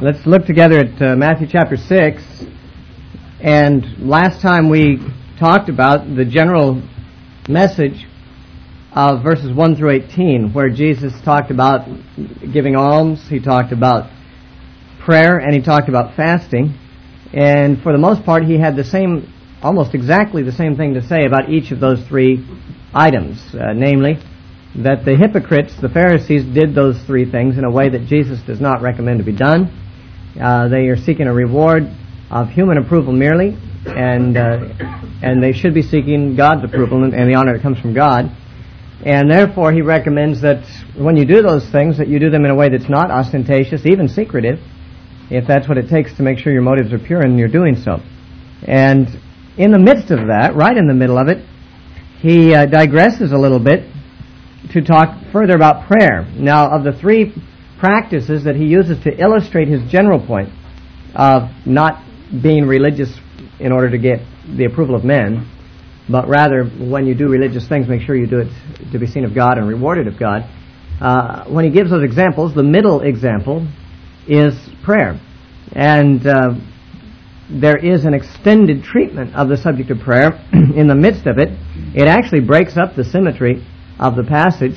Let's look together at Matthew chapter 6. And last time we talked about the general message of verses 1 through 18, where Jesus talked about giving alms, he talked about prayer, and he talked about fasting. And for the most part, he had the same, almost exactly the same thing to say about each of those three items, namely, that the hypocrites, the Pharisees, did those three things in a way that Jesus does not recommend to be done. They are seeking a reward of human approval merely, and they should be seeking God's approval and the honor that comes from God. And therefore, he recommends that when you do those things, that you do them in a way that's not ostentatious, even secretive, if that's what it takes to make sure your motives are pure and you're doing so. And in the midst of that, right in the middle of it, he digresses a little bit to talk further about prayer. Now, of the three practices that he uses to illustrate his general point of not being religious in order to get the approval of men, but rather when you do religious things, make sure you do it to be seen of God and rewarded of God. When he gives those examples, the middle example is prayer. And there is an extended treatment of the subject of prayer in the midst of it. It actually breaks up the symmetry of the passage,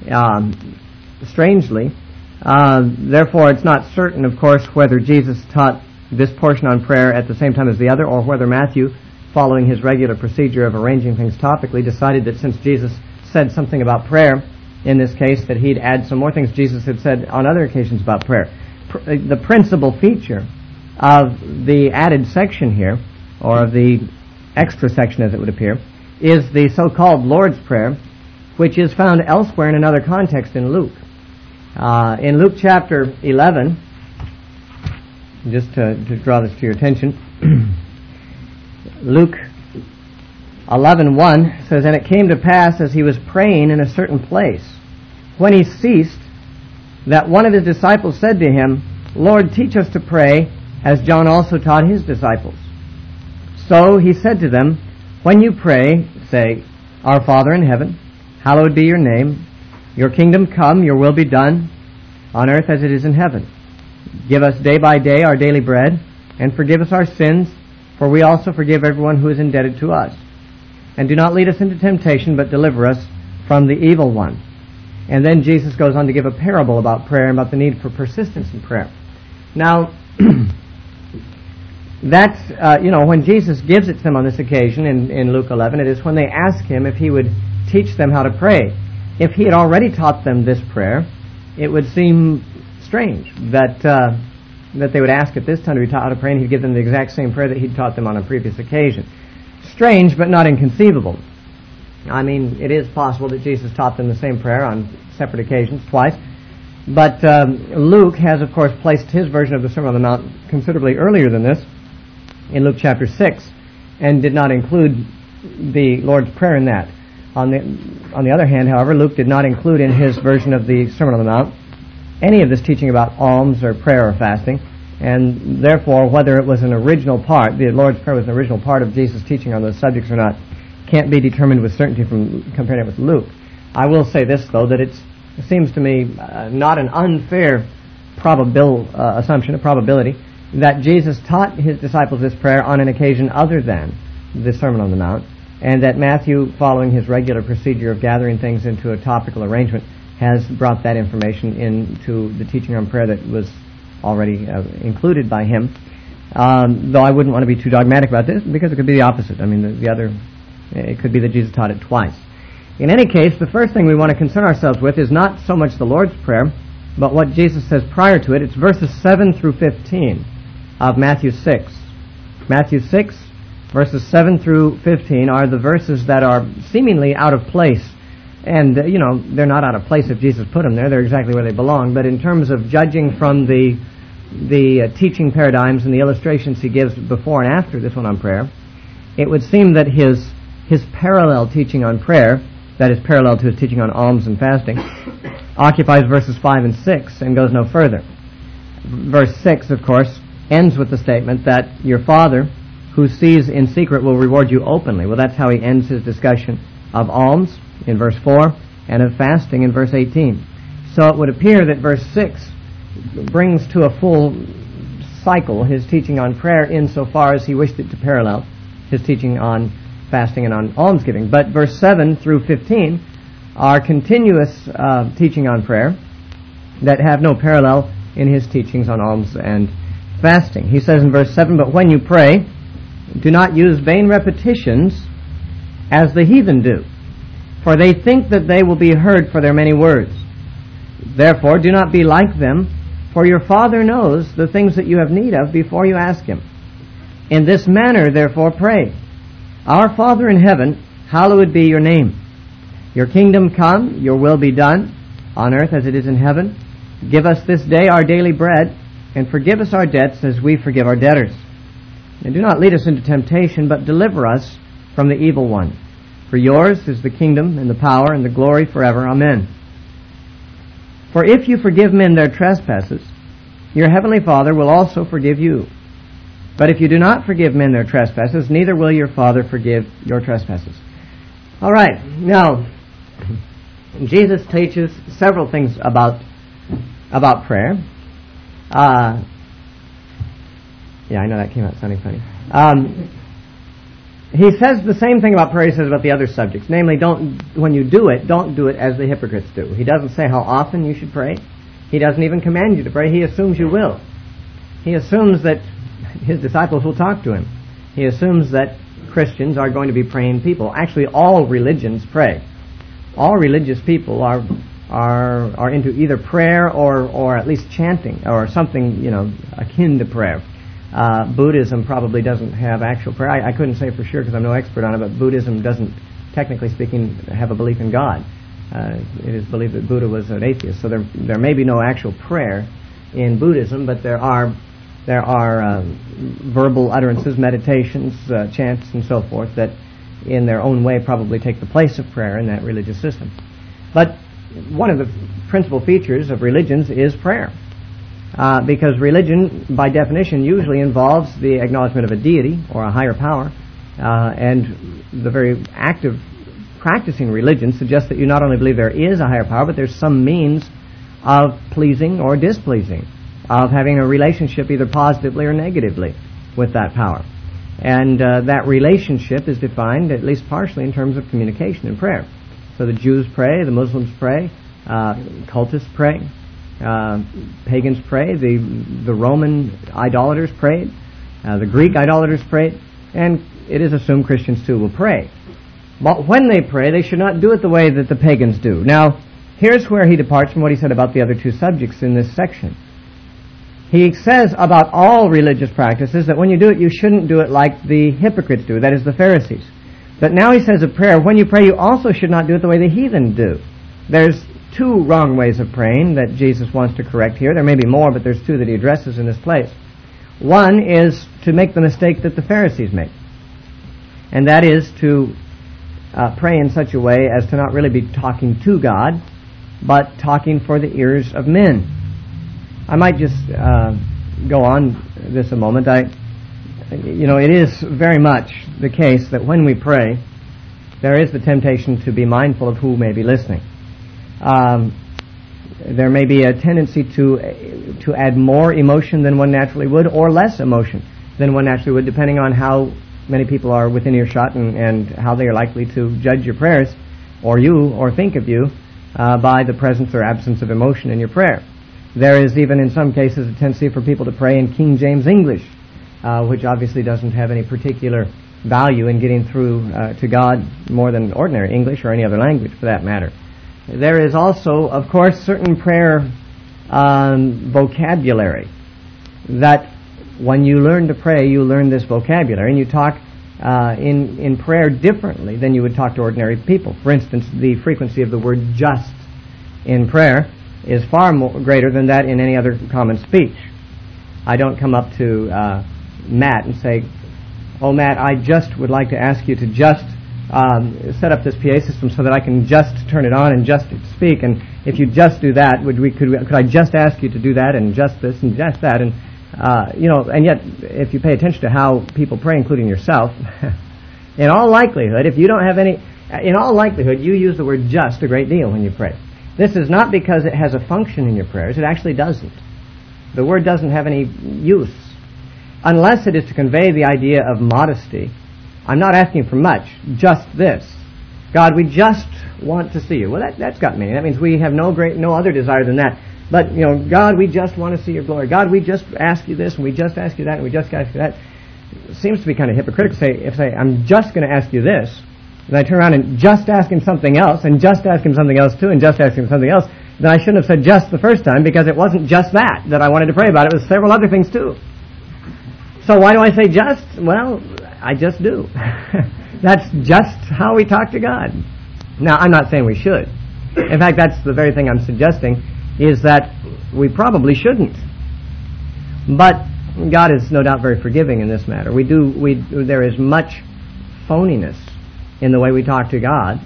strangely. Therefore, it's not certain, of course, whether Jesus taught this portion on prayer at the same time as the other, or whether Matthew, following his regular procedure of arranging things topically, decided that since Jesus said something about prayer in this case, that he'd add some more things Jesus had said on other occasions about prayer. The principal feature of the added section here, or of the extra section as it would appear, is the so-called Lord's Prayer, which is found elsewhere in another context in Luke. In Luke chapter 11, just to draw this to your attention, Luke 11:1 says, "And it came to pass as he was praying in a certain place, when he ceased, that one of his disciples said to him, Lord, teach us to pray, as John also taught his disciples. So he said to them, when you pray, say, Our Father in heaven, hallowed be your name. Your kingdom come, your will be done, on earth as it is in heaven. Give us day by day our daily bread, and forgive us our sins, for we also forgive everyone who is indebted to us. And do not lead us into temptation, but deliver us from the evil one." And then Jesus goes on to give a parable about prayer and about the need for persistence in prayer. Now, that's, when Jesus gives it to them on this occasion in Luke 11, it is when they ask him if he would teach them how to pray. If he had already taught them this prayer, it would seem strange that they would ask at this time to be taught how to pray, and he'd give them the exact same prayer that he'd taught them on a previous occasion. Strange, but not inconceivable. I mean, it is possible that Jesus taught them the same prayer on separate occasions, twice. But Luke has, of course, placed his version of the Sermon on the Mount considerably earlier than this, in Luke chapter 6, and did not include the Lord's Prayer in that. On the other hand, however, Luke did not include in his version of the Sermon on the Mount any of this teaching about alms or prayer or fasting, and therefore whether it was an original part, the Lord's Prayer was an original part of Jesus' teaching on those subjects or not, can't be determined with certainty from comparing it with Luke. I will say this, though, that it seems to me not an unfair assumption, a probability, that Jesus taught his disciples this prayer on an occasion other than the Sermon on the Mount, and that Matthew, following his regular procedure of gathering things into a topical arrangement, has brought that information into the teaching on prayer that was already included by him. Though I wouldn't want to be too dogmatic about this, because it could be the opposite. I mean, it could be that Jesus taught it twice. In any case, the first thing we want to concern ourselves with is not so much the Lord's Prayer, but what Jesus says prior to it. It's verses 7 through 15 of Matthew 6. Matthew 6, verses 7 through 15 are the verses that are seemingly out of place. And, they're not out of place if Jesus put them there. They're exactly where they belong. But in terms of judging from the teaching paradigms and the illustrations he gives before and after this one on prayer, it would seem that his parallel teaching on prayer, that is parallel to his teaching on alms and fasting, occupies verses 5 and 6 and goes no further. Verse 6, of course, ends with the statement that your Father, who sees in secret, will reward you openly. Well, that's how he ends his discussion of alms in verse 4 and of fasting in verse 18. So it would appear that verse 6 brings to a full cycle his teaching on prayer insofar as he wished it to parallel his teaching on fasting and on almsgiving. But verse 7 through 15 are continuous teaching on prayer that have no parallel in his teachings on alms and fasting. He says in verse 7, "But when you pray, do not use vain repetitions as the heathen do, for they think that they will be heard for their many words. Therefore do not be like them, for your Father knows the things that you have need of before you ask Him. In this manner therefore pray, Our Father in heaven, hallowed be your name. Your kingdom come, your will be done, on earth as it is in heaven. Give us this day our daily bread, and forgive us our debts as we forgive our debtors. And do not lead us into temptation, but deliver us from the evil one. For yours is the kingdom and the power and the glory forever. Amen. For if you forgive men their trespasses, your heavenly Father will also forgive you. But if you do not forgive men their trespasses, neither will your Father forgive your trespasses." All right. Now, Jesus teaches several things about prayer. Yeah, I know that came out sounding funny. He says the same thing about prayer he says about the other subjects. Namely, when you do it, don't do it as the hypocrites do. He doesn't say how often you should pray. He doesn't even command you to pray. He assumes you will. He assumes that his disciples will talk to him. He assumes that Christians are going to be praying people. Actually, all religions pray. All religious people are into either prayer or at least chanting or something, akin to prayer. Buddhism probably doesn't have actual prayer. I couldn't say for sure because I'm no expert on it, but Buddhism doesn't, technically speaking, have a belief in God. It is believed that Buddha was an atheist, so there may be no actual prayer in Buddhism, but there are verbal utterances, meditations, chants, and so forth that in their own way probably take the place of prayer in that religious system. But one of the principal features of religions is prayer. Because religion, by definition, usually involves the acknowledgement of a deity or a higher power, and the very act of practicing religion suggests that you not only believe there is a higher power, but there's some means of pleasing or displeasing, of having a relationship either positively or negatively with that power. And that relationship is defined, at least partially, in terms of communication and prayer. So the Jews pray, the Muslims pray, cultists pray, pagans pray, the Roman idolaters prayed, the Greek idolaters prayed, and it is assumed Christians too will pray. But when they pray, they should not do it the way that the pagans do. Now, here's where he departs from what he said about the other two subjects in this section. He says about all religious practices that when you do it, you shouldn't do it like the hypocrites do, that is, the Pharisees. But now he says of prayer, when you pray, you also should not do it the way the heathen do. There's two wrong ways of praying that Jesus wants to correct here. There may be more, but there's two that he addresses in this place. One is to make the mistake that the Pharisees make, and that is to pray in such a way as to not really be talking to God, but talking for the ears of men. I might just go on this a moment. It is very much the case that when we pray, there is the temptation to be mindful of who may be listening. There may be a tendency to add more emotion than one naturally would, or less emotion than one naturally would, depending on how many people are within earshot and how they are likely to judge your prayers, or you, or think of you, by the presence or absence of emotion in your prayer. There is even in some cases a tendency for people to pray in King James English, which obviously doesn't have any particular value in getting through to God more than ordinary English or any other language for that matter. There is also, of course, certain prayer vocabulary that when you learn to pray, you learn this vocabulary and you talk in prayer differently than you would talk to ordinary people. For instance, the frequency of the word just in prayer is far more greater than that in any other common speech. I don't come up to Matt and say, "Oh, Matt, I just would like to ask you to just set up this PA system so that I can just turn it on and just speak, and if you just do that, could I just ask you to do that and just this and just that?" And and yet, if you pay attention to how people pray, including yourself, in all likelihood, you use the word just a great deal when you pray. This is not because it has a function in your prayers. It actually doesn't. The word doesn't have any use unless it is to convey the idea of modesty, I'm not asking for much, just this. God, we just want to see you. Well, that's got meaning. That means we have no other desire than that. But, God, we just want to see your glory. God, we just ask you this, and we just ask you that, and we just ask you that. It seems to be kind of hypocritical to say, I'm just going to ask you this, and I turn around and just ask him something else, and just ask him something else too, and just ask him something else, then I shouldn't have said just the first time, because it wasn't just that I wanted to pray about. It was several other things too. So why do I say just? Well, I just do. That's just how we talk to God. Now, I'm not saying we should. In fact, that's the very thing I'm suggesting, is that we probably shouldn't. But God is no doubt very forgiving in this matter. There is much phoniness in the way we talk to God,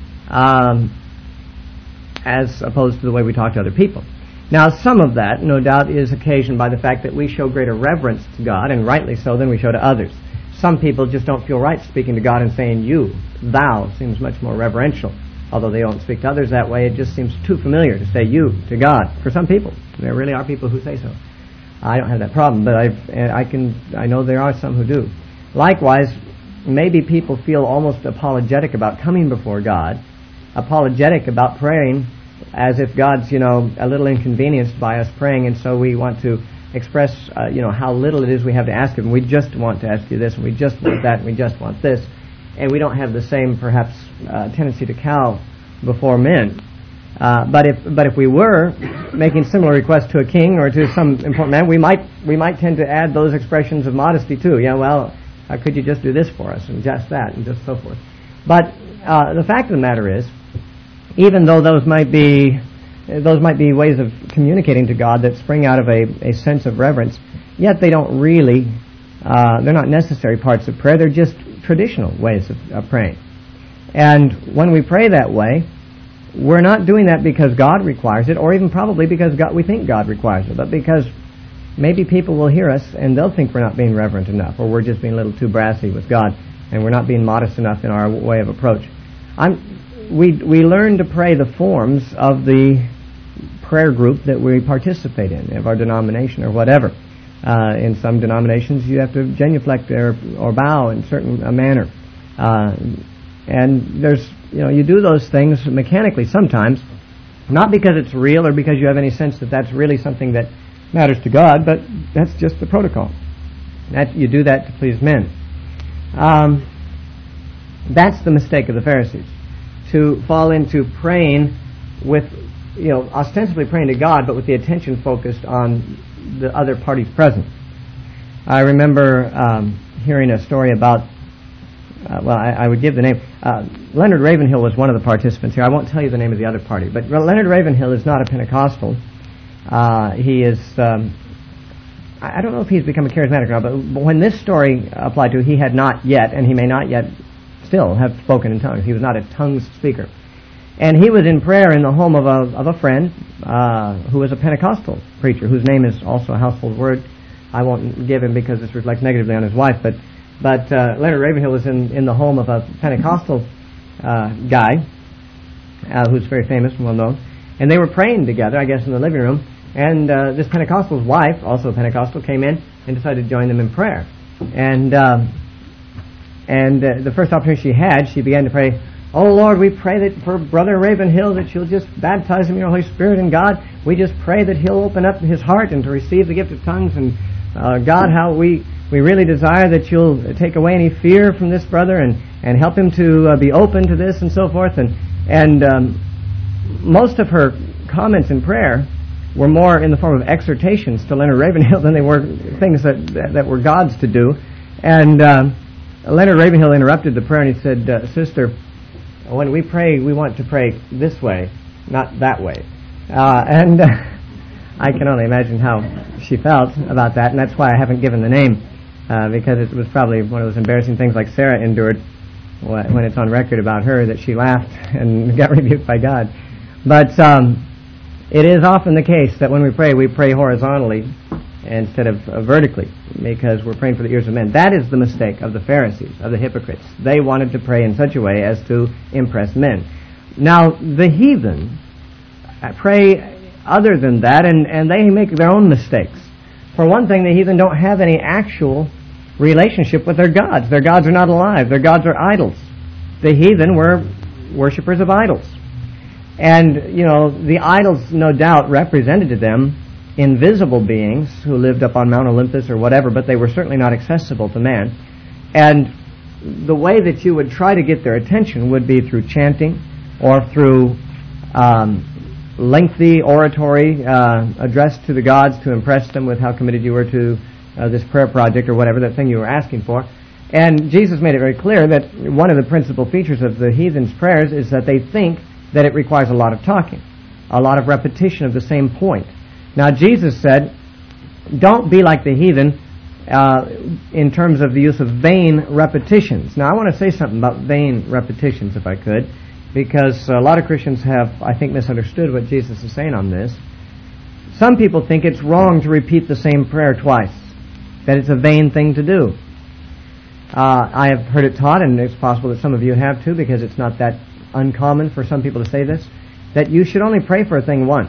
as opposed to the way we talk to other people. Now, some of that, no doubt, is occasioned by the fact that we show greater reverence to God, and rightly so, than we show to others. Some people just don't feel right speaking to God and saying you, thou, seems much more reverential. Although they don't speak to others that way, it just seems too familiar to say you to God. For some people, there really are people who say so. I don't have that problem, but I know there are some who do. Likewise, maybe people feel almost apologetic about coming before God, apologetic about praying, as if God's, a little inconvenienced by us praying, and so we want to express, how little it is we have to ask Him. We just want to ask you this, and we just want that, and we just want this. And we don't have the same, perhaps, tendency to cow before men. But if we were making similar requests to a king or to some important man, we might tend to add those expressions of modesty too. Could you just do this for us, and just that, and just so forth. But the fact of the matter is, even though those might be ways of communicating to God that spring out of a sense of reverence, yet they don't really, they're not necessary parts of prayer. They're just traditional ways of praying. And when we pray that way, we're not doing that because God requires it, or even probably because we think God requires it, but because maybe people will hear us and they'll think we're not being reverent enough, or we're just being a little too brassy with God, and we're not being modest enough in our way of approach. We learn to pray the forms of the prayer group that we participate in, of our denomination or whatever. In some denominations, you have to genuflect or bow in a manner. And there's, you do those things mechanically sometimes, not because it's real or because you have any sense that that's really something that matters to God, but that's just the protocol. You do that to please men. That's the mistake of the Pharisees, to fall into praying with, ostensibly praying to God, but with the attention focused on the other parties present. I remember hearing a story about, I would give the name. Leonard Ravenhill was one of the participants here. I won't tell you the name of the other party, but Leonard Ravenhill is not a Pentecostal. He is, I don't know if he's become a charismatic or not, but when this story applied to, he had not yet, and he may not yet still have spoken in tongues. He was not a tongues speaker. And he was in prayer in the home of a friend who was a Pentecostal preacher, whose name is also a household word. I won't give him because this reflects negatively on his wife, but Leonard Ravenhill was in the home of a Pentecostal guy who's very famous and well known, and they were praying together, I guess, in the living room, and this Pentecostal's wife, also a Pentecostal, came in and decided to join them in prayer. And the first opportunity she had, she began to pray, "Oh Lord, we pray that for Brother Ravenhill, that you'll just baptize him in your Holy Spirit, and God, we just pray that he'll open up his heart and to receive the gift of tongues, and God, how we really desire that you'll take away any fear from this brother and help him to be open to this," and so forth. And most of her comments in prayer were more in the form of exhortations to Leonard Ravenhill than they were things that were God's to do. And Leonard Ravenhill interrupted the prayer and he said, "Sister, when we pray, we want to pray this way, not that way." And I can only imagine how she felt about that, and that's why I haven't given the name, because it was probably one of those embarrassing things like Sarah endured when it's on record about her that she laughed and got rebuked by God. But it is often the case that when we pray horizontally instead of vertically, because we're praying for the ears of men. That is the mistake of the Pharisees, of the hypocrites. They wanted to pray in such a way as to impress men. Now, the heathen pray other than that, and they make their own mistakes. For one thing, the heathen don't have any actual relationship with their gods. Their gods are not alive. Their gods are idols. The heathen were worshippers of idols. And, the idols no doubt represented to them invisible beings who lived up on Mount Olympus or whatever, but they were certainly not accessible to man. And the way that you would try to get their attention would be through chanting or through lengthy oratory addressed to the gods to impress them with how committed you were to this prayer project or whatever, that thing you were asking for. And Jesus made it very clear that one of the principal features of the heathens' prayers is that they think that it requires a lot of talking, a lot of repetition of the same point. Now, Jesus said, don't be like the heathen in terms of the use of vain repetitions. Now, I want to say something about vain repetitions, if I could, because a lot of Christians have, I think, misunderstood what Jesus is saying on this. Some people think it's wrong to repeat the same prayer twice, that it's a vain thing to do. I have heard it taught, and it's possible that some of you have too, because it's not that uncommon for some people to say this, that you should only pray for a thing once.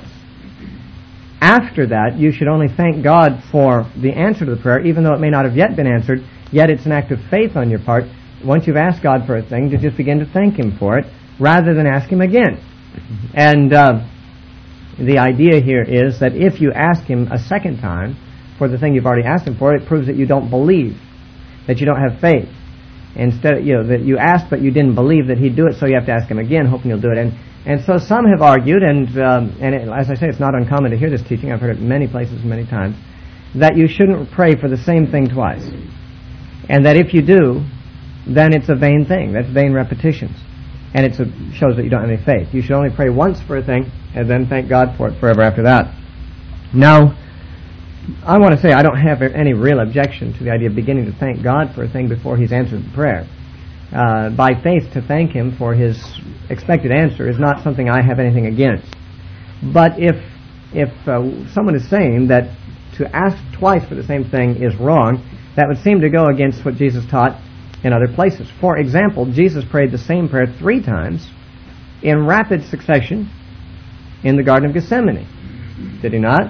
After that, you should only thank God for the answer to the prayer, even though it may not have yet been answered, yet it's an act of faith on your part, once you've asked God for a thing, to just begin to thank Him for it, rather than ask Him again. And the idea here is that if you ask Him a second time for the thing you've already asked Him for, it proves that you don't believe, that you don't have faith. Instead, that you asked but you didn't believe that He'd do it, so you have to ask Him again, hoping He'll do it. And so some have argued, as I say, it's not uncommon to hear this teaching, I've heard it many places many times, that you shouldn't pray for the same thing twice. And that if you do, then it's a vain thing. That's vain repetitions. And it shows that you don't have any faith. You should only pray once for a thing, and then thank God for it forever after that. Now, I want to say I don't have any real objection to the idea of beginning to thank God for a thing before He's answered the prayer. By faith, to thank Him for His expected answer is not something I have anything against. But if someone is saying that to ask twice for the same thing is wrong, that would seem to go against what Jesus taught in other places. For example, Jesus prayed the same prayer 3 times in rapid succession in the Garden of Gethsemane. Did He not?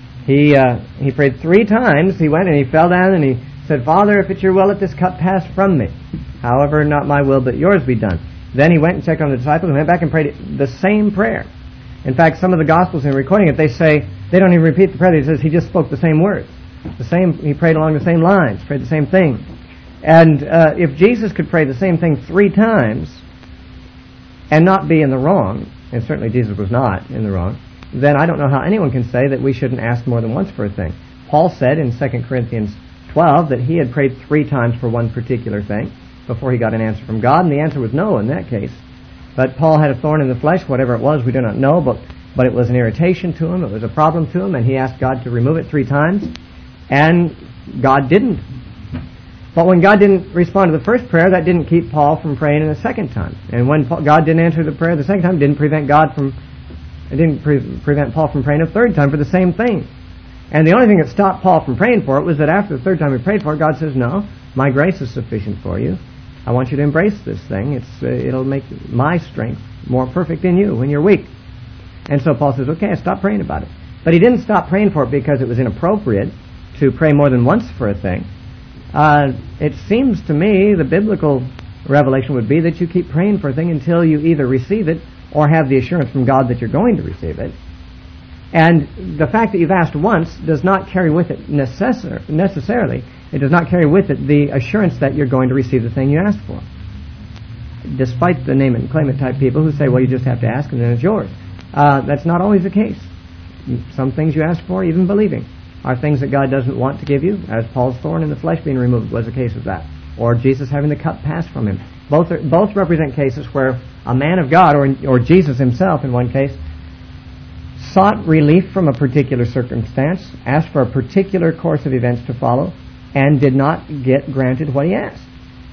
He prayed 3 times. He went and He fell down and He said, Father, if it's Your will, let this cup pass from me. However, not my will, but Yours be done. Then He went and checked on the disciples and went back and prayed the same prayer. In fact, some of the Gospels in recording it, they say, they don't even repeat the prayer. He says He just spoke the same words. He prayed along the same lines, prayed the same thing. And if Jesus could pray the same thing 3 times and not be in the wrong, and certainly Jesus was not in the wrong, then I don't know how anyone can say that we shouldn't ask more than once for a thing. Paul said in 2 Corinthians 12 that he had prayed 3 times for one particular thing before he got an answer from God, and the answer was no in that case. But Paul had a thorn in the flesh, whatever it was, we do not know, but it was an irritation to him, it was a problem to him, and he asked God to remove it 3 times, and God didn't. But when God didn't respond to the first prayer, that didn't keep Paul from praying a second time. And when God didn't answer the prayer the second time, it didn't prevent Paul from praying a 3rd time for the same thing. And the only thing that stopped Paul from praying for it was that after the 3rd time he prayed for it, God says, no, my grace is sufficient for you. I want you to embrace this thing. It'll make my strength more perfect in you when you're weak. And so Paul says, okay, I stopped praying about it. But he didn't stop praying for it because it was inappropriate to pray more than once for a thing. It seems to me the biblical revelation would be that you keep praying for a thing until you either receive it or have the assurance from God that you're going to receive it. And the fact that you've asked once does not carry with it necessarily, it does not carry with it the assurance that you're going to receive the thing you asked for. Despite the name it and claim it type people who say, well, you just have to ask and then it's yours. That's not always the case. Some things you ask for, even believing, are things that God doesn't want to give you, as Paul's thorn in the flesh being removed was a case of that, or Jesus having the cup passed from him. Both represent cases where a man of God, or Jesus himself in one case, sought relief from a particular circumstance, asked for a particular course of events to follow, and did not get granted what he asked.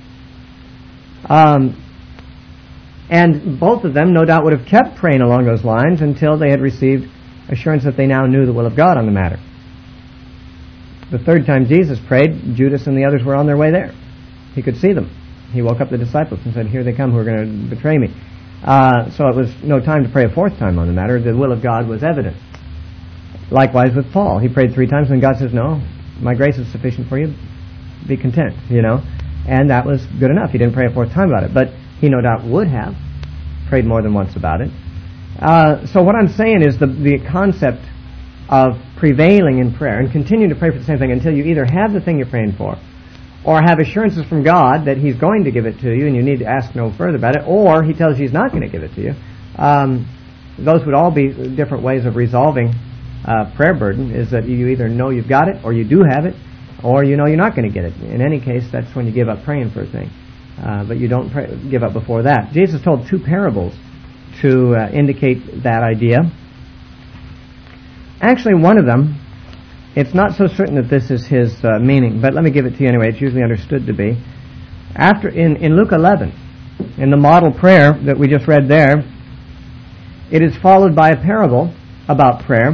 And both of them, no doubt, would have kept praying along those lines until they had received assurance that they now knew the will of God on the matter. The 3rd time Jesus prayed, Judas and the others were on their way there. He could see them. He woke up the disciples and said, here they come who are going to betray me. So it was no time to pray a 4th time on the matter. The will of God was evident. Likewise with Paul. He prayed 3 times and God says, no, my grace is sufficient for you. Be content, And that was good enough. He didn't pray a 4th time about it. But he no doubt would have prayed more than once about it. So what I'm saying is the concept of prevailing in prayer and continuing to pray for the same thing until you either have the thing you're praying for or have assurances from God that He's going to give it to you and you need to ask no further about it, or He tells you He's not going to give it to you. Those would all be different ways of resolving prayer burden, is that you either know you've got it or you do have it, or you know you're not going to get it. In any case, that's when you give up praying for a thing. But you don't give up before that. Jesus told 2 parables to indicate that idea. Actually, one of them, it's not so certain that this is his meaning, but let me give it to you anyway. It's usually understood to be. In Luke 11, in the model prayer that we just read there, it is followed by a parable about prayer.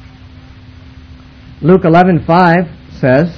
Luke 11:5 says,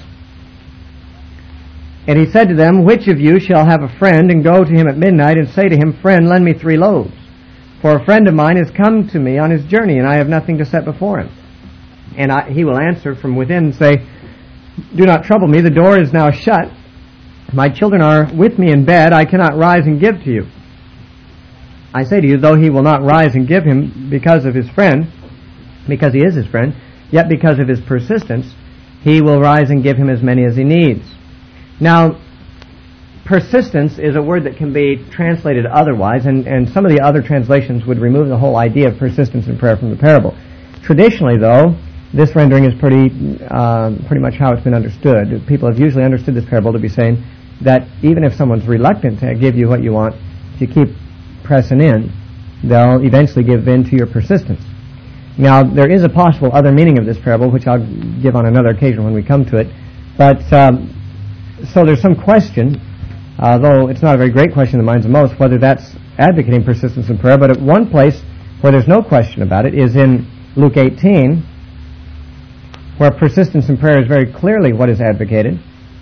"And he said to them, Which of you shall have a friend, and go to him at midnight, and say to him, Friend, lend me 3 loaves? For a friend of mine has come to me on his journey, and I have nothing to set before him. And he will answer from within and say, Do not trouble me, the door is now shut. My children are with me in bed, I cannot rise and give to you. I say to you, though he will not rise and give him because of his friend, because he is his friend, yet because of his persistence, he will rise and give him as many as he needs." Now, persistence is a word that can be translated otherwise, and some of the other translations would remove the whole idea of persistence in prayer from the parable. Traditionally, though, this rendering is pretty much how it's been understood. People have usually understood this parable to be saying that even if someone's reluctant to give you what you want, if you keep pressing in, they'll eventually give in to your persistence. Now, there is a possible other meaning of this parable, which I'll give on another occasion when we come to it. But so there's some question, though it's not a very great question in the minds of most, whether that's advocating persistence in prayer. But at one place where there's no question about it is in Luke 18, where persistence in prayer is very clearly what is advocated.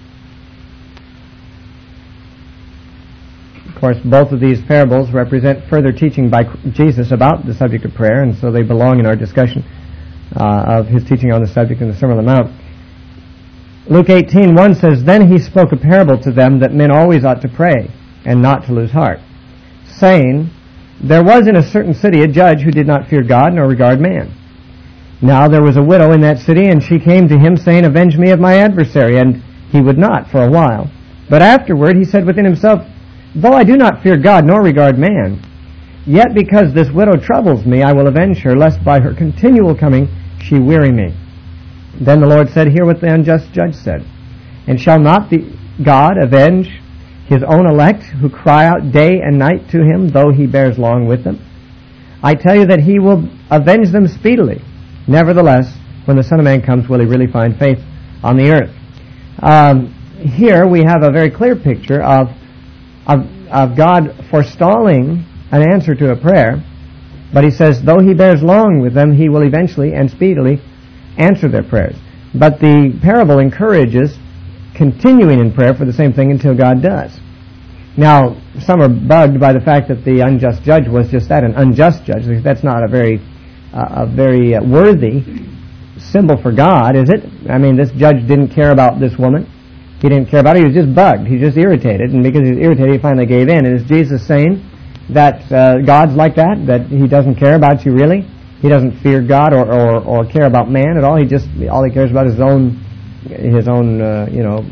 Of course, both of these parables represent further teaching by Jesus about the subject of prayer, and so they belong in our discussion of his teaching on the subject in the Sermon on the Mount. Luke 18:1 says, "Then he spoke a parable to them that men always ought to pray, and not to lose heart, saying, There was in a certain city a judge who did not fear God nor regard man. Now there was a widow in that city, and she came to him, saying, Avenge me of my adversary. And he would not for a while. But afterward he said within himself, Though I do not fear God nor regard man, yet because this widow troubles me, I will avenge her, lest by her continual coming she weary me. Then the Lord said, Hear what the unjust judge said. And shall not God avenge his own elect, who cry out day and night to him, though he bears long with them? I tell you that he will avenge them speedily. Nevertheless, when the Son of Man comes, will he really find faith on the earth?" Here we have a very clear picture of God forestalling an answer to a prayer, but he says, though he bears long with them, he will eventually and speedily answer their prayers. But the parable encourages continuing in prayer for the same thing until God does. Now, some are bugged by the fact that the unjust judge was just that, an unjust judge. That's not a very worthy symbol for God, is it? I mean, this judge didn't care about this woman. He didn't care about her. He was just bugged. He was just irritated. And because he was irritated, he finally gave in. And is Jesus saying that God's like that he doesn't care about you really? He doesn't fear God or care about man at all. All he cares about is his own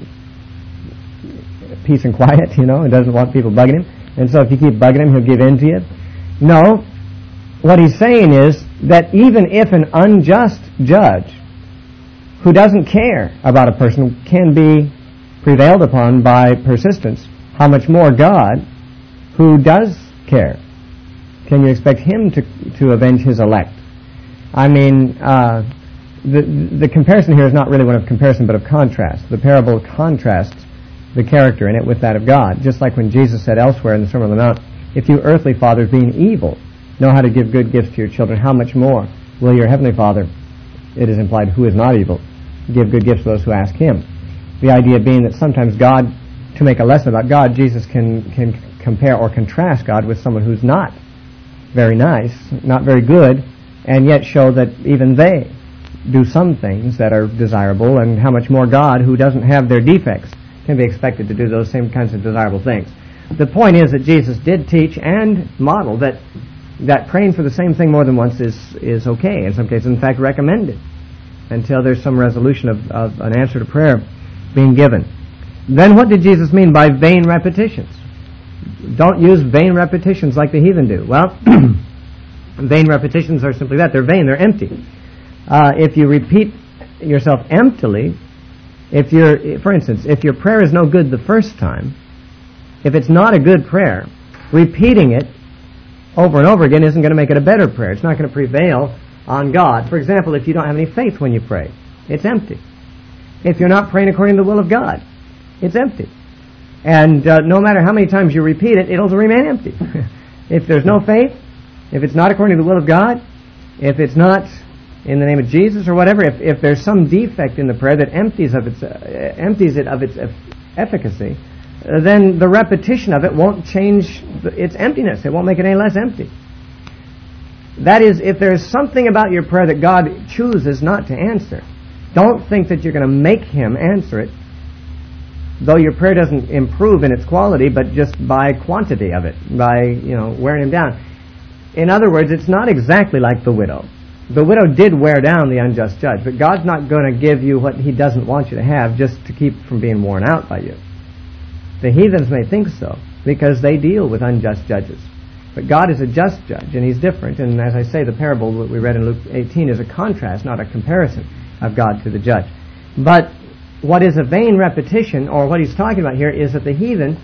peace and quiet, and doesn't want people bugging him. And so if you keep bugging him, he'll give in to you. No. What he's saying is that even if an unjust judge who doesn't care about a person can be prevailed upon by persistence, how much more God, who does care, can you expect him to avenge his elect? I mean, the comparison here is not really one of comparison but of contrast. The parable contrasts the character in it with that of God. Just like when Jesus said elsewhere in the Sermon on the Mount, if you earthly fathers, being evil, know how to give good gifts to your children, how much more will your heavenly Father, it is implied, who is not evil, give good gifts to those who ask him? The idea being that sometimes God, to make a lesson about God, Jesus can compare or contrast God with someone who's not very nice, not very good, and yet show that even they do some things that are desirable, and how much more God, who doesn't have their defects, can be expected to do those same kinds of desirable things. The point is that Jesus did teach and model that praying for the same thing more than once is okay. In some cases, in fact, recommended until there's some resolution of an answer to prayer being given. Then what did Jesus mean by vain repetitions? Don't use vain repetitions like the heathen do. Well, vain repetitions are simply that. They're vain. They're empty. If you repeat yourself emptily, for instance, if your prayer is no good the first time, if it's not a good prayer, repeating it over and over again isn't going to make it a better prayer. It's not going to prevail on God. For example, if you don't have any faith when you pray, it's empty. If you're not praying according to the will of God, it's empty. And no matter how many times you repeat it, it'll remain empty. If there's no faith, if it's not according to the will of God, if it's not in the name of Jesus or whatever, if there's some defect in the prayer that empties it of its efficacy, then the repetition of it won't change its emptiness. It won't make it any less empty. That is, if there's something about your prayer that God chooses not to answer, don't think that you're going to make Him answer it, though your prayer doesn't improve in its quality, but just by quantity of it, by wearing Him down. In other words, it's not exactly like the widow. The widow did wear down the unjust judge, but God's not going to give you what He doesn't want you to have just to keep from being worn out by you. The heathens may think so, because they deal with unjust judges. But God is a just judge, and He's different. And as I say, the parable that we read in Luke 18 is a contrast, not a comparison of God to the judge. But what is a vain repetition, or what he's talking about here, is that the heathen,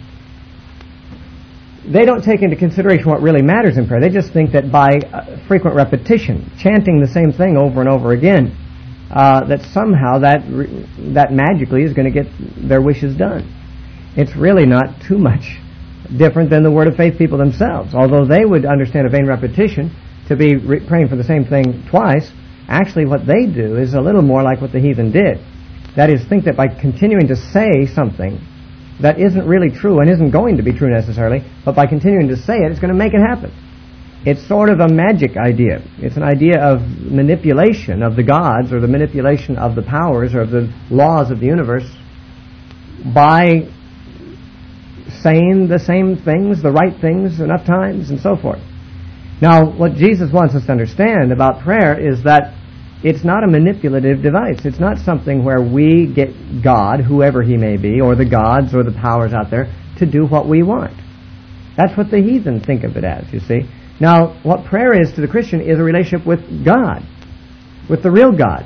they don't take into consideration what really matters in prayer. They just think that by frequent repetition, chanting the same thing over and over again, that somehow that magically is going to get their wishes done. It's really not too much different than the Word of Faith people themselves. Although they would understand a vain repetition to be praying for the same thing twice, actually what they do is a little more like what the heathen did. That is, think that by continuing to say something that isn't really true and isn't going to be true necessarily, but by continuing to say it, it's going to make it happen. It's sort of a magic idea. It's an idea of manipulation of the gods, or the manipulation of the powers, or of the laws of the universe, by saying the same things, the right things, enough times, and so forth. Now, what Jesus wants us to understand about prayer is that it's not a manipulative device. It's not something where we get God, whoever He may be, or the gods or the powers out there, to do what we want. That's what the heathen think of it as, you see. Now, what prayer is to the Christian is a relationship with God, with the real God.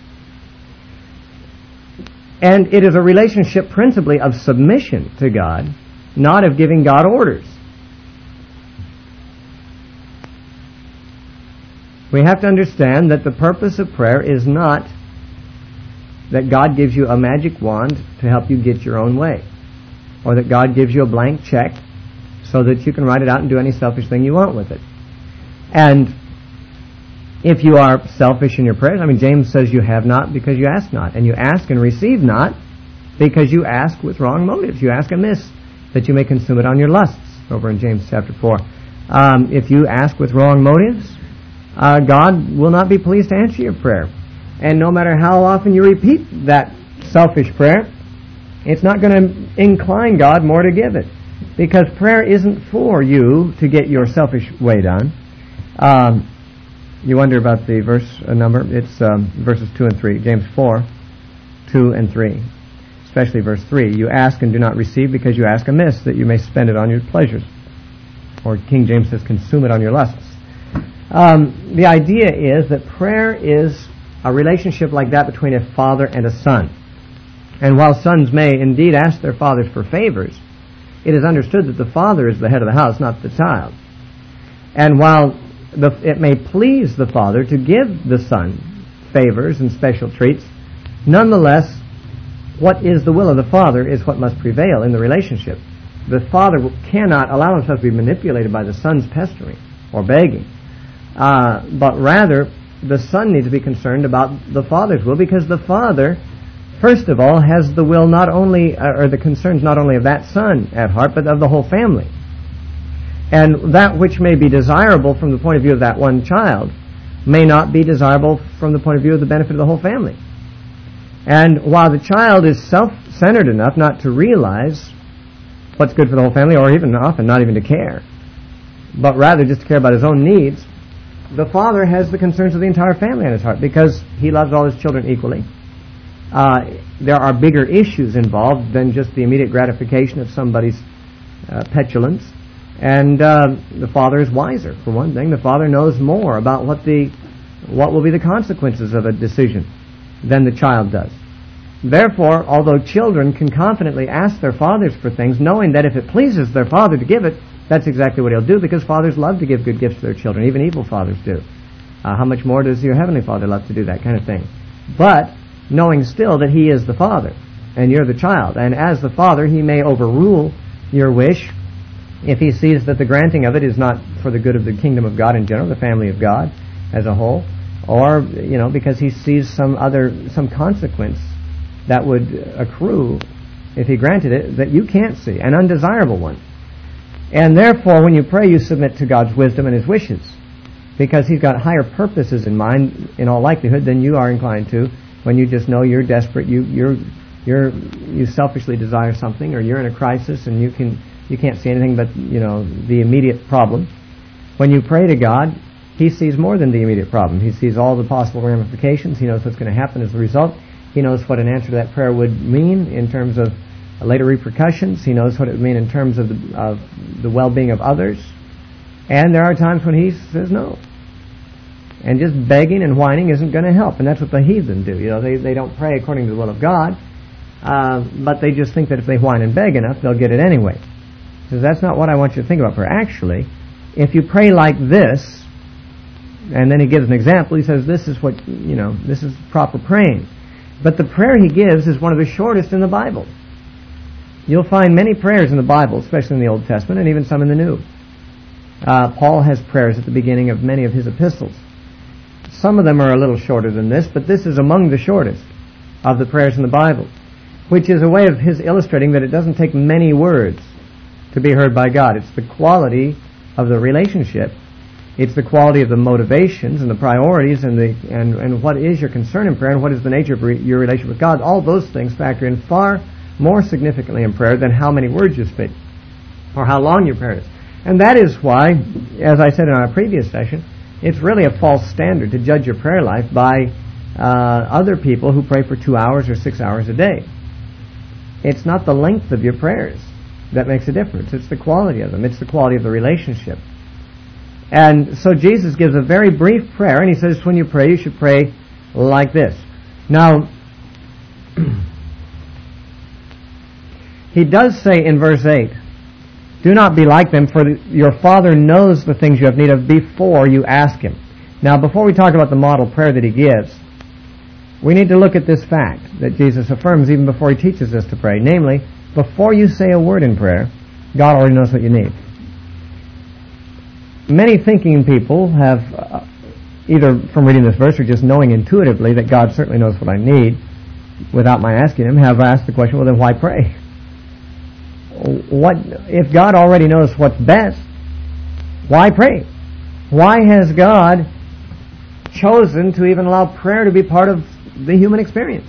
And it is a relationship principally of submission to God, not of giving God orders. We have to understand that the purpose of prayer is not that God gives you a magic wand to help you get your own way, or that God gives you a blank check so that you can write it out and do any selfish thing you want with it. And if you are selfish in your prayers, James says you have not because you ask not, and you ask and receive not because you ask with wrong motives. You ask amiss, that you may consume it on your lusts, over in James chapter 4. If you ask with wrong motives, God will not be pleased to answer your prayer. And no matter how often you repeat that selfish prayer, it's not going to incline God more to give it. Because prayer isn't for you to get your selfish way done. You wonder about the verse number. It's verses 2 and 3. James 4, 2 and 3. Especially verse 3. You ask and do not receive because you ask amiss, that you may spend it on your pleasures. Or King James says, consume it on your lusts. The idea is that prayer is a relationship like that between a father and a son. And while sons may indeed ask their fathers for favors, it is understood that the father is the head of the house, not the child. And while it may please the father to give the son favors and special treats, nonetheless, what is the will of the father is what must prevail in the relationship. The father cannot allow himself to be manipulated by the son's pestering or begging, but rather the son needs to be concerned about the father's will, because the father, first of all, has the will not only, or the concerns not only of that son at heart, but of the whole family. And that which may be desirable from the point of view of that one child may not be desirable from the point of view of the benefit of the whole family. And while the child is self-centered enough not to realize what's good for the whole family, or even often not even to care, but rather just to care about his own needs, the father has the concerns of the entire family on his heart because he loves all his children equally. There are bigger issues involved than just the immediate gratification of somebody's petulance. And the father is wiser, for one thing. The father knows more about what will be the consequences of a decision than the child does. Therefore, although children can confidently ask their fathers for things, knowing that if it pleases their father to give it, that's exactly what he'll do, because fathers love to give good gifts to their children. Even evil fathers do. How much more does your heavenly Father love to do that kind of thing? But knowing still that he is the father, and you're the child, and as the father, he may overrule your wish if he sees that the granting of it is not for the good of the kingdom of God in general, the family of God as a whole, or, because he sees some consequence that would accrue if he granted it that you can't see, an undesirable one. And therefore, when you pray, you submit to God's wisdom and his wishes, because he's got higher purposes in mind, in all likelihood, than you are inclined to when you just know you're desperate, you selfishly desire something, or you're in a crisis and you can't see anything but the immediate problem. When you pray to God, he sees more than the immediate problem. He sees all the possible ramifications. He knows what's going to happen as a result. He knows what an answer to that prayer would mean in terms of later repercussions. He knows what it would mean in terms of the well-being of others. And there are times when he says no. And just begging and whining isn't going to help. And that's what the heathen do. They don't pray according to the will of God, but they just think that if they whine and beg enough, they'll get it anyway. So that's not what I want you to think about prayer. Actually, if you pray like this, and then he gives an example, he says this is this is proper praying. But the prayer he gives is one of the shortest in the Bible. You'll find many prayers in the Bible, especially in the Old Testament, and even some in the New. Paul has prayers at the beginning of many of his epistles. Some of them are a little shorter than this, but this is among the shortest of the prayers in the Bible, which is a way of his illustrating that it doesn't take many words to be heard by God. It's the quality of the relationship. It's the quality of the motivations and the priorities and what is your concern in prayer and what is the nature of your relationship with God. All those things factor in far more significantly in prayer than how many words you speak or how long your prayer is. And that is why, as I said in our previous session, it's really a false standard to judge your prayer life by other people who pray for 2 hours or 6 hours a day. It's not the length of your prayers that makes a difference. It's the quality of them. It's the quality of the relationship. And so Jesus gives a very brief prayer, and he says when you pray, you should pray like this. Now, he does say in verse 8, do not be like them, for your Father knows the things you have need of before you ask him. Now, before we talk about the model prayer that he gives, we need to look at this fact that Jesus affirms even before he teaches us to pray. Namely, before you say a word in prayer, God already knows what you need. Many thinking people have, either from reading this verse or just knowing intuitively that God certainly knows what I need without my asking him, have asked the question, well then why pray? If God already knows what's best, why pray? Why has God chosen to even allow prayer to be part of the human experience?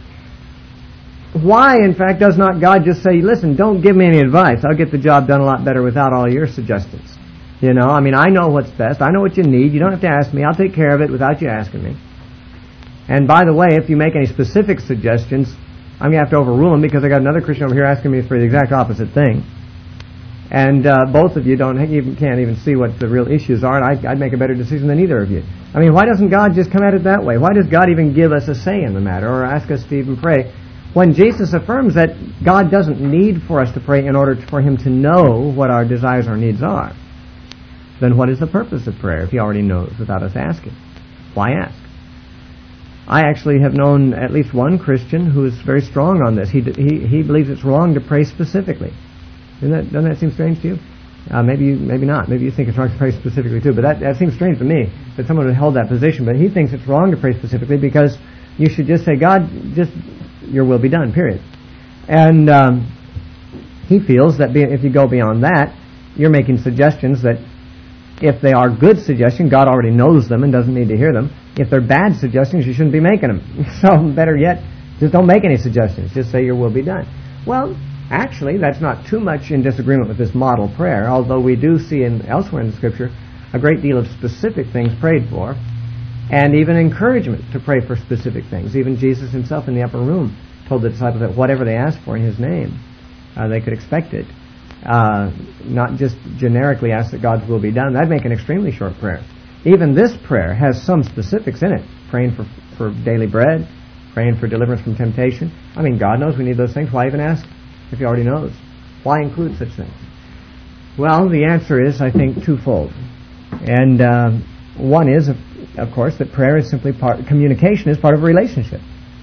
Why, in fact, does not God just say, listen, don't give me any advice. I'll get the job done a lot better without all your suggestions. I know what's best. I know what you need. You don't have to ask me. I'll take care of it without you asking me. And by the way, if you make any specific suggestions, I'm going to have to overrule them because I got another Christian over here asking me for the exact opposite thing. And both of you can't even see what the real issues are, and I'd make a better decision than either of you. Why doesn't God just come at it that way? Why does God even give us a say in the matter or ask us to even pray? When Jesus affirms that God doesn't need for us to pray in order for him to know what our desires or needs are, then what is the purpose of prayer if he already knows without us asking? Why ask? I actually have known at least one Christian who is very strong on this. He believes it's wrong to pray specifically. Doesn't that seem strange to you? Maybe not. Maybe you think it's wrong to pray specifically too. But that seems strange to me that someone would hold that position. But he thinks it's wrong to pray specifically because you should just say, God, just your will be done, period. And he feels that if you go beyond that, you're making suggestions that If they are good suggestions, God already knows them and doesn't need to hear them. If they're bad suggestions, you shouldn't be making them. So better yet, just don't make any suggestions. Just say your will be done. Well, actually, that's not too much in disagreement with this model prayer, although we do see elsewhere in the Scripture a great deal of specific things prayed for, and even encouragement to pray for specific things. Even Jesus himself in the upper room told the disciples that whatever they asked for in his name, they could expect it. Not just generically ask that God's will be done. That'd make an extremely short prayer. Even this prayer has some specifics in it. Praying for daily bread, praying for deliverance from temptation. I mean, God knows we need those things. Why even ask if he already knows? Why include such things? Well, the answer is, I think, twofold. And one is, of course, that prayer is simply communication is part of a relationship.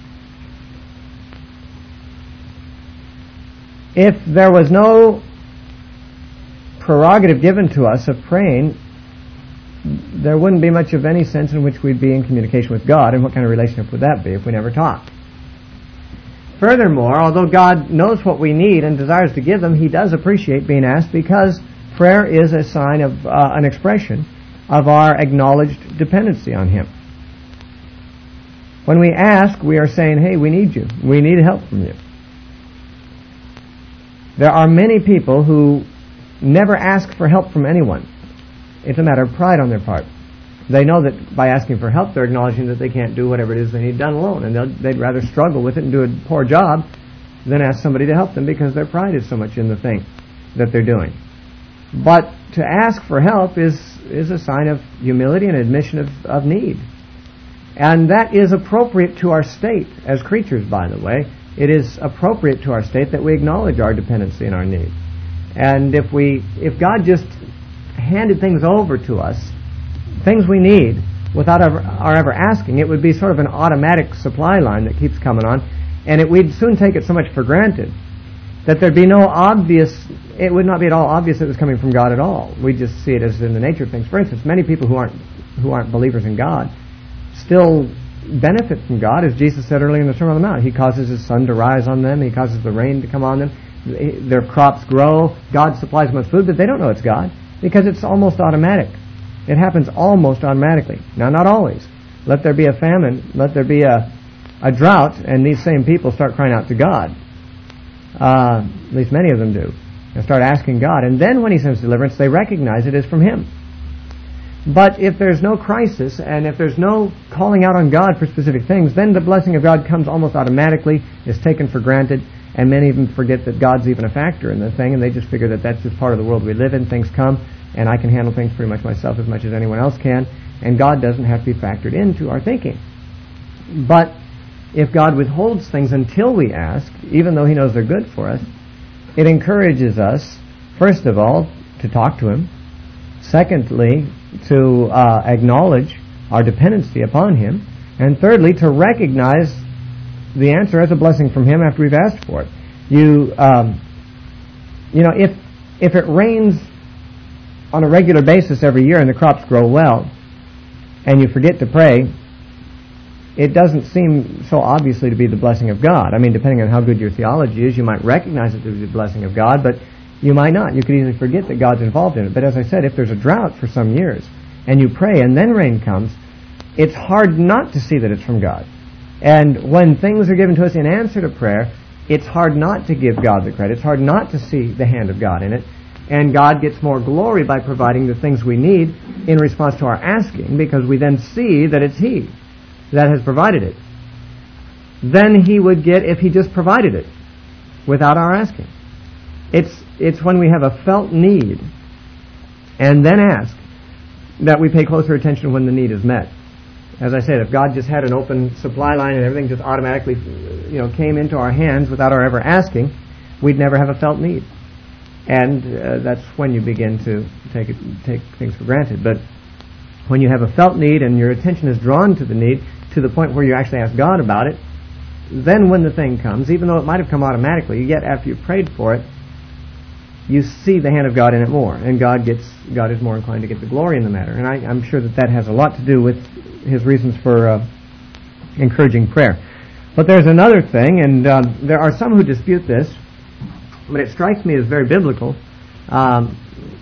If there was no prerogative given to us of praying, there wouldn't be much of any sense in which we'd be in communication with God, and what kind of relationship would that be if we never talked? Furthermore, although God knows what we need and desires to give them, he does appreciate being asked, because prayer is a sign of an expression of our acknowledged dependency on him. When we ask, we are saying, hey, we need you. We need help from you. There are many people who never ask for help from anyone. It's a matter of pride on their part. They know that by asking for help, they're acknowledging that they can't do whatever it is they need done alone, and they'd rather struggle with it and do a poor job than ask somebody to help them, because their pride is so much in the thing that they're doing. But to ask for help is a sign of humility and admission of need. And that is appropriate to our state as creatures, by the way. It is appropriate to our state that we acknowledge our dependency and our need. And if God just handed things over to us, things we need, without our ever asking, it would be sort of an automatic supply line that keeps coming on, and we'd soon take it so much for granted that there'd be no obvious, it would not be at all obvious it was coming from God at all. We just see it as in the nature of things. For instance, many people who aren't believers in God still benefit from God, as Jesus said earlier in the Sermon on the Mount. He causes his sun to rise on them. He causes the rain to come on them. Their crops grow. God supplies them with food, but they don't know it's God, because it's almost automatic. It happens almost automatically. Now, not always. Let there be a famine, let there be a drought, and these same people start crying out to God. At least many of them do. And start asking God. And then when he sends deliverance, they recognize it is from him. But if there's no crisis, and if there's no calling out on God for specific things, then the blessing of God comes almost automatically, is taken for granted, and many even forget that God's even a factor in the thing, and they just figure that that's just part of the world we live in. Things come, and I can handle things pretty much myself as much as anyone else can, and God doesn't have to be factored into our thinking. But if God withholds things until we ask, even though he knows they're good for us, it encourages us, first of all, to talk to him. Secondly, to acknowledge our dependency upon him. And thirdly, to recognize the answer as a blessing from him after we've asked for it. If it rains on a regular basis every year and the crops grow well, and you forget to pray, it doesn't seem so obviously to be the blessing of God. I mean, depending on how good your theology is, you might recognize it to be the blessing of God, but you might not. You could easily forget that God's involved in it. But as I said, if there's a drought for some years, and you pray and then rain comes, it's hard not to see that it's from God. And when things are given to us in answer to prayer, it's hard not to give God the credit. It's hard not to see the hand of God in it. And God gets more glory by providing the things we need in response to our asking, because we then see that it's he that has provided it. Than he would get if he just provided it without our asking. It's when we have a felt need and then ask that we pay closer attention when the need is met. As I said, if God just had an open supply line and everything just automatically came into our hands without our ever asking, we'd never have a felt need. And that's when you begin to take things for granted. But when you have a felt need and your attention is drawn to the need to the point where you actually ask God about it, then when the thing comes, even though it might have come automatically, yet after you've prayed for it, you see the hand of God in it more, and God is more inclined to get the glory in the matter. And I'm sure that has a lot to do with his reasons for encouraging prayer. But there's another thing, and there are some who dispute this, but it strikes me as very biblical.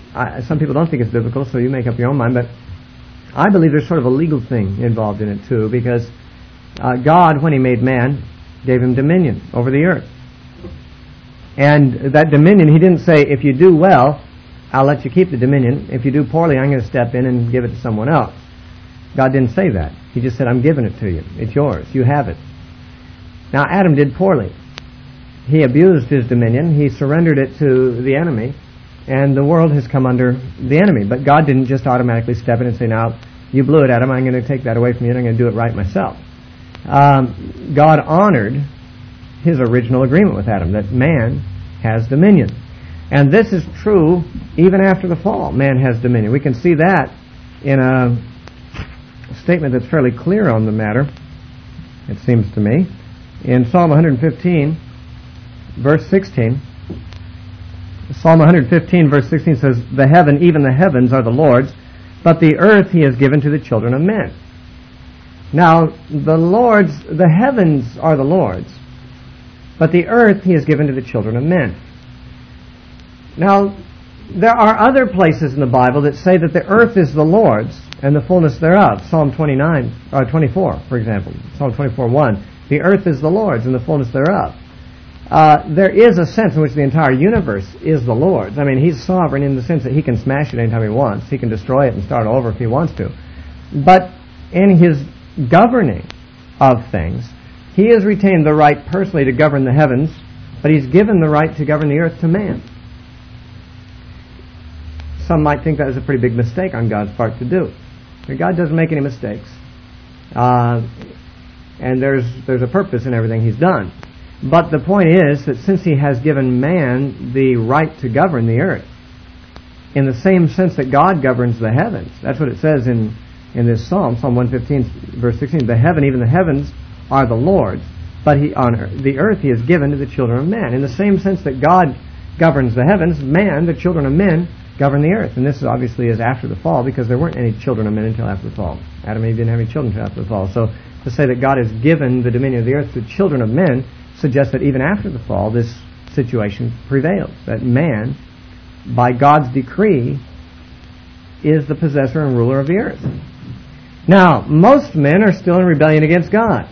some people don't think it's biblical, so you make up your own mind, but I believe there's sort of a legal thing involved in it too, because God, when He made man, gave him dominion over the earth. And that dominion, He didn't say, if you do well, I'll let you keep the dominion. If you do poorly, I'm going to step in and give it to someone else. God didn't say that. He just said, I'm giving it to you. It's yours. You have it. Now, Adam did poorly. He abused his dominion. He surrendered it to the enemy. And the world has come under the enemy. But God didn't just automatically step in and say, now, you blew it, Adam. I'm going to take that away from you and I'm going to do it right myself. God honored His original agreement with Adam, that man has dominion. And this is true even after the fall. Man has dominion. We can see that in a statement that's fairly clear on the matter, it seems to me. In Psalm 115, verse 16, Psalm 115, verse 16 says, even the heavens are the Lord's, but the earth He has given to the children of men. Now, the heavens are the Lord's, but the earth He has given to the children of men. Now, there are other places in the Bible that say that the earth is the Lord's and the fullness thereof. Psalm 24, for example. Psalm 24:1. The earth is the Lord's and the fullness thereof. There is a sense in which the entire universe is the Lord's. I mean, He's sovereign in the sense that He can smash it anytime He wants. He can destroy it and start over if He wants to. But in His governing of things, He has retained the right personally to govern the heavens, but He's given the right to govern the earth to man. Some might think that was a pretty big mistake on God's part to do. But God doesn't make any mistakes. And there's a purpose in everything He's done. But the point is that since He has given man the right to govern the earth, in the same sense that God governs the heavens, that's what it says in this Psalm, Psalm 115, verse 16, even the heavens are the Lord's, but the earth He has given to the children of men. In the same sense that God governs the heavens, man, the children of men, govern the earth. And this obviously is after the fall, because there weren't any children of men until after the fall. Adam and Eve didn't have any children until after the fall. So to say that God has given the dominion of the earth to children of men suggests that even after the fall, this situation prevails. That man, by God's decree, is the possessor and ruler of the earth. Now, most men are still in rebellion against God.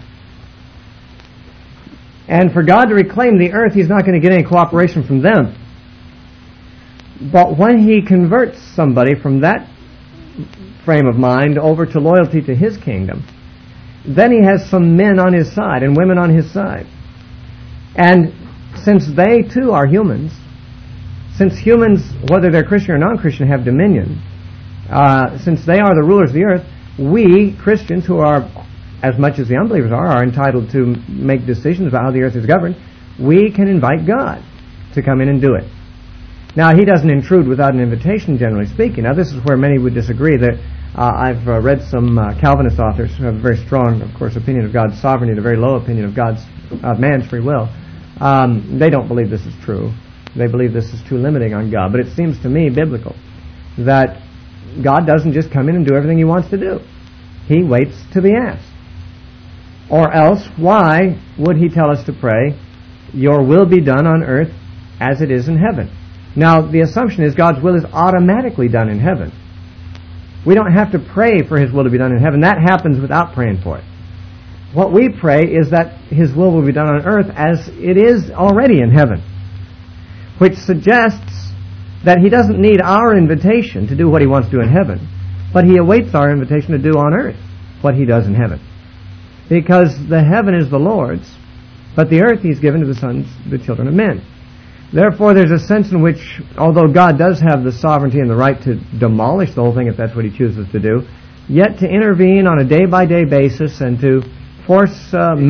And for God to reclaim the earth, He's not going to get any cooperation from them. But when He converts somebody from that frame of mind over to loyalty to His kingdom, then He has some men on His side and women on His side. And since they too are humans, since humans, whether they're Christian or non-Christian, have dominion, since they are the rulers of the earth, we, Christians, who are, as much as the unbelievers are entitled to make decisions about how the earth is governed, we can invite God to come in and do it. Now, He doesn't intrude without an invitation, generally speaking. Now, this is where many would disagree. That I've read some Calvinist authors who have a very strong, of course, opinion of God's sovereignty and a very low opinion of man's free will. They don't believe this is true. They believe this is too limiting on God. But it seems to me biblical that God doesn't just come in and do everything He wants to do. He waits to be asked. Or else, why would He tell us to pray, your will be done on earth as it is in heaven? Now, the assumption is God's will is automatically done in heaven. We don't have to pray for His will to be done in heaven. That happens without praying for it. What we pray is that His will be done on earth as it is already in heaven, which suggests that He doesn't need our invitation to do what He wants to do in heaven, but He awaits our invitation to do on earth what He does in heaven. Because the heaven is the Lord's, but the earth He's given to the children of men. Therefore, there's a sense in which, although God does have the sovereignty and the right to demolish the whole thing if that's what He chooses to do, yet to intervene on a day-by-day basis and to force the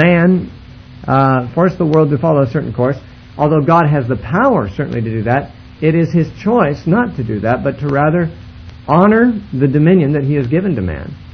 world to follow a certain course, although God has the power certainly to do that, it is His choice not to do that, but to rather honor the dominion that He has given to man